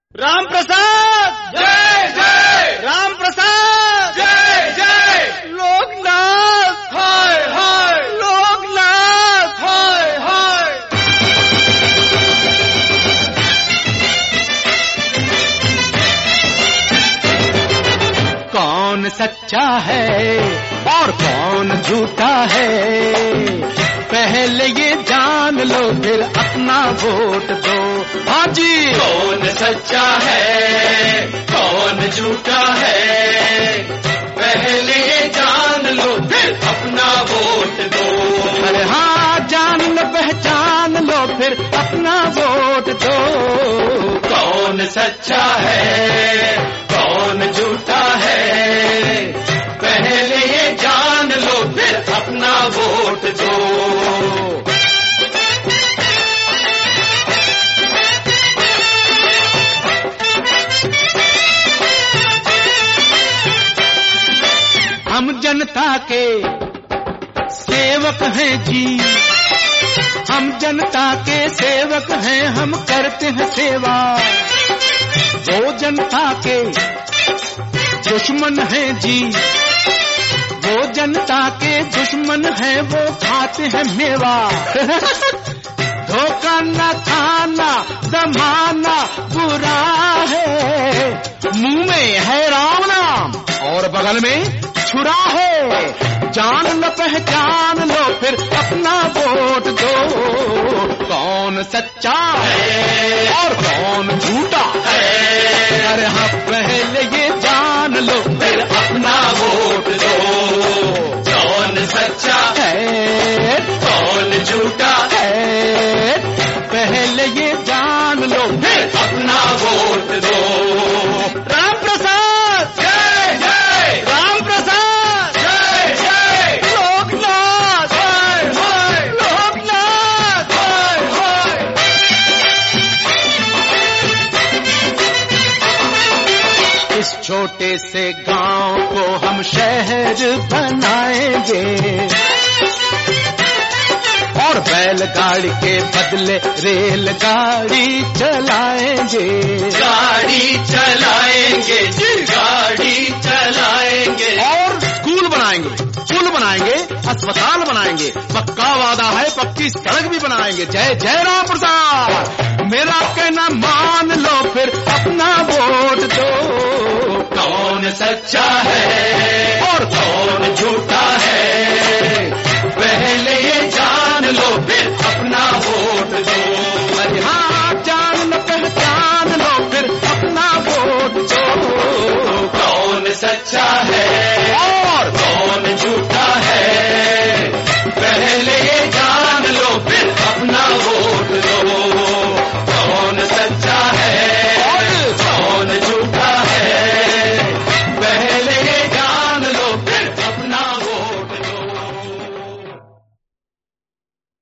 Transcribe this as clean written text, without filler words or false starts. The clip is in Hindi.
राम प्रसाद जय जय, राम प्रसाद जय जय, लोकनाथ हाय हाय, लोकनाथ हाय हाय। कौन सच्चा है और कौन झूठा है, पहले ये जान लो फिर अपना वोट दो। हाँ जी, कौन सच्चा है कौन झूठा है, पहले ये जान लो फिर अपना वोट दो। अरे हाँ, जान लो पहचान लो फिर अपना वोट दो। कौन सच्चा है कौन झूठा है, पहले ये जान लो फिर अपना वोट दो। हम जनता के सेवक हैं जी, हम जनता के सेवक हैं, हम करते हैं सेवा। वो जनता के दुश्मन हैं जी, वो जनता के दुश्मन हैं, वो खाते हैं मेवा। धोखा न खाना जमाना बुरा है, मुंह में है राम नाम और बगल में छुरा है। जान लो पहचान लो फिर अपना वोट दो। कौन सच्चा है और कौन झूठा है, अरे हाँ पहले ये जान लो फिर अपना वोट दो। कौन सच्चा है कौन झूठा है, पहले ये जान लो फिर अपना वोट दो। राम प्रसाद जय जय, राम प्रसाद जय जय, लोकनाथ हाय हाय, लोकनाथ। हाय हाय। इस छोटे से गांव को हम शहर बनाएंगे और बैलगाड़ी के बदले रेलगाड़ी चलाएंगे। गाड़ी चलाएंगे जी, गाड़ी चलाएंगे। और स्कूल बनाएंगे, पुल बनाएंगे, अस्पताल बनाएंगे, पक्का वादा है पक्की सड़क भी बनाएंगे। जय जय राम प्रसाद। मेरा कहना मान लो फिर अपना वोट दो। कौन सच्चा है और कौन झूठा है, पहले ये जान लो फिर अपना वोट दो। अरे हाँ, जान लो पहचान लो फिर अपना वोट दो। कौन सच्चा है और कौन